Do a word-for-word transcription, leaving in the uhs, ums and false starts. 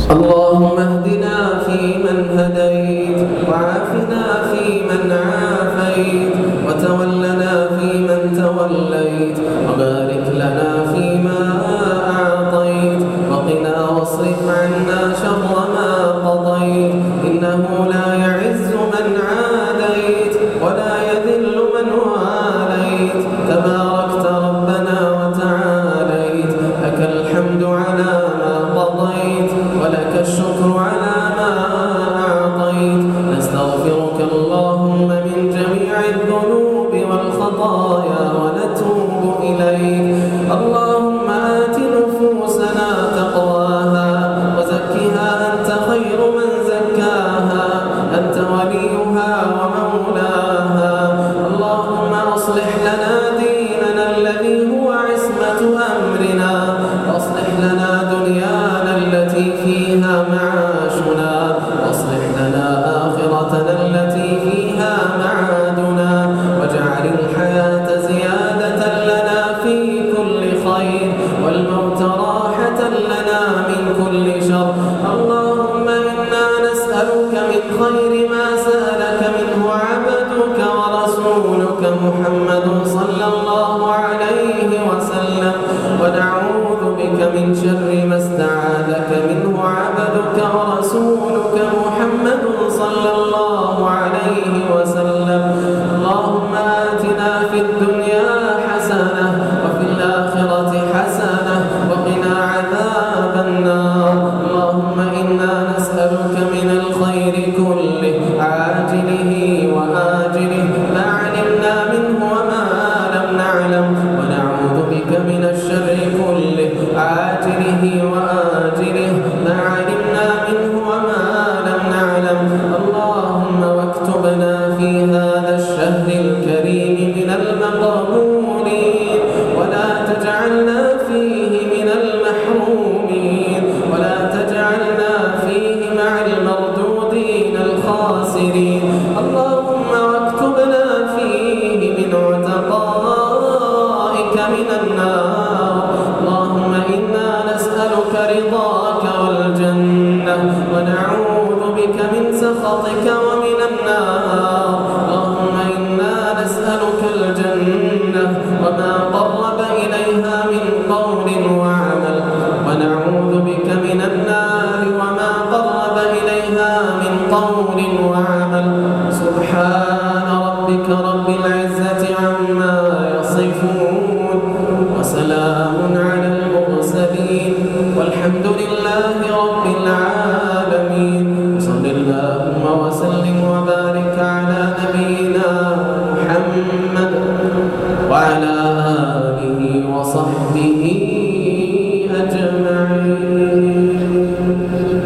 اللهم اهدنا فيمن هديت، وعافنا فيمن عافيت، وتولنا فيمن توليت، وبارك لنا فيما أعطيت، وقنا واصرف عنا شر ما قضيت، إنه لا يعز من عاديت ولا يذل من واليت، تباركت ربنا وتعاليت، لك الحمد على ما قضيت ولك الشكر على ما أعطيت. نستغفرك اللهم من جميع الذنوب والخطايا ونتوب إليك. اللهم آت نفوسنا تقواها وزكها أنت خير من زكاها، أنت وليها ومولاها. اللهم أصلح لنا ديننا الذي هو عصمة أمرنا، وأصلح لنا دنيانا التي فيها معاشنا، واصلح لنا آخرتنا التي فيها معادنا، واجعل الحياة زيادة لنا في كل خير، والموت راحة لنا من كل شر. اللهم إنا نسألك من خير ما سألك منه عبدك ورسولك محمد صلى الله عليه وسلم، ونعوذ بك من شر ما استعاذك منه عبدك ورسولك محمد صلى الله عليه وسلم. اللهم آتنا في الدنيا حسنة وفي الآخرة حسنة وقنا عذاب النار. اللهم إنا نسألك من الخير كله عاجله وآجله، ما علمنا منه وما لم نعلم، ونعوذ بك من الشر كله عاجله وآجله، ما علمنا منه وما لم نعلم. اللهم واكتبنا في هذا الشهر الكريم من المقبولين، ولا تجعلنا فيه من المحرومين، ولا تجعلنا فيه مع المردودين الخاسرين. اللهم واكتبنا فيه من عتقائك من النار. اللهم إنا نسألك رضاك والجنة، ونعوذ بك من سخطك ومن النار. اللهم إنا نسألك الجنة وما قرب إليها من قول وعمل، ونعوذ بك من النار وما قرب إليها من قول وعمل. سبحان ربك رب العزة عما يصفون، وسلام على المرسلين، والحمد لله رب العالمين. صل اللهم وسلم وبارك على نبينا محمد وعلى آله وصحبه